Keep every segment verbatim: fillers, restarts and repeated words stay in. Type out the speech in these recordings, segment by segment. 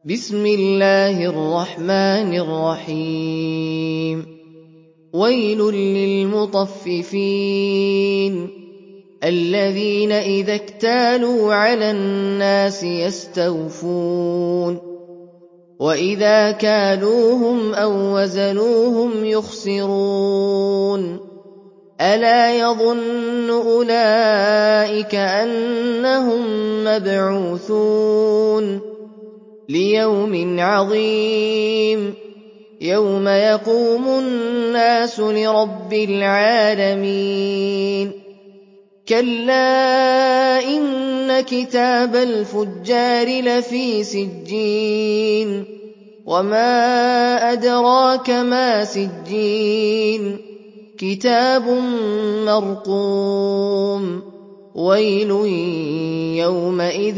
بسم الله الرحمن الرحيم ويل للمطففين الذين إذا اكتالوا على الناس يستوفون وإذا كالوهم أو وزنوهم يخسرون ألا يظن أولئك أنهم مبعوثون ليوم عظيم يوم يقوم الناس لرب العالمين كلا إن كتاب الفجار لفي سجين وما أدراك ما سجين كتاب مرقوم ويل يومئذ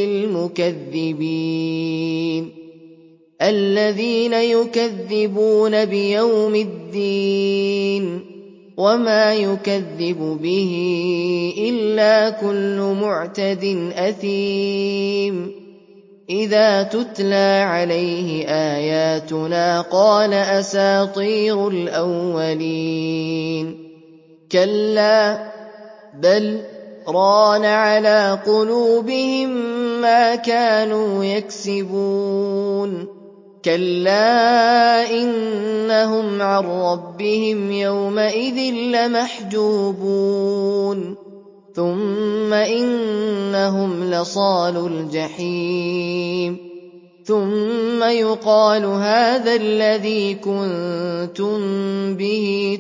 للمكذبين الذين يكذبون بيوم الدين وما يكذب به إلا كل معتد أثيم إذا تتلى عليه آياتنا قال أساطير الأولين كلا بل ران على قلوبهم ما كانوا يكسبون كلا إنهم عن ربهم يومئذ لمحجوبون ثم إنهم لصالو الجحيم ثم يقال هذا الذي كنتم به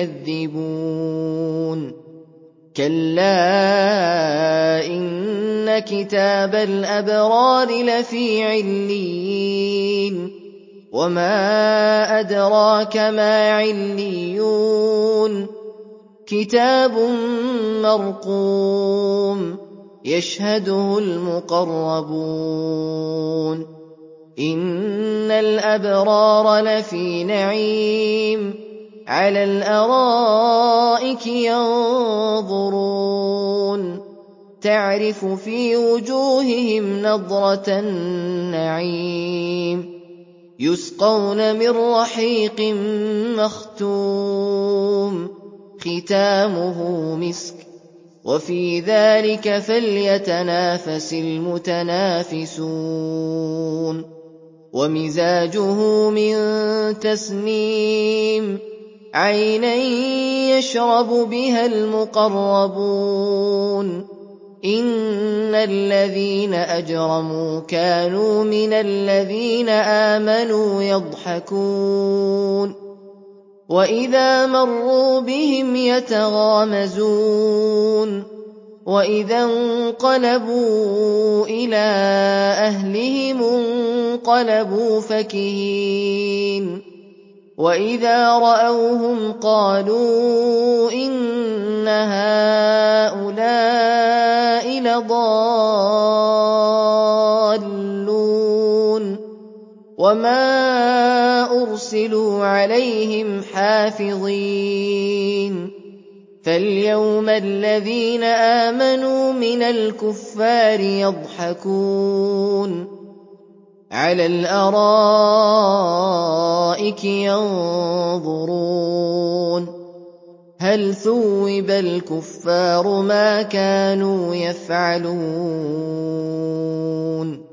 تكذبون كلا إن كتاب الأبرار لفي عليين وما أدراك ما عليون كتاب مرقوم يشهده المقربون إن الأبرار لفي نعيم على الأرائك ينظرون تعرف في وجوههم نضرة النعيم يسقون من رحيق مختوم ختامه مسك وفي ذلك فليتنافس المتنافسون ومزاجه من تسنيم عينا يشرب بها المقربون إن الذين أجرموا كانوا من الذين آمنوا يضحكون وإذا مروا بهم يتغامزون وإذا انقلبوا إلى أهلهم انقلبوا فكهين وإذا رأوهم قالوا إن هؤلاء لضالون وما أرسلوا عليهم حافظين فاليوم الذين آمنوا من الكفار يضحكون على الأرائك ينظرون هل ثوب الكفار ما كانوا يفعلون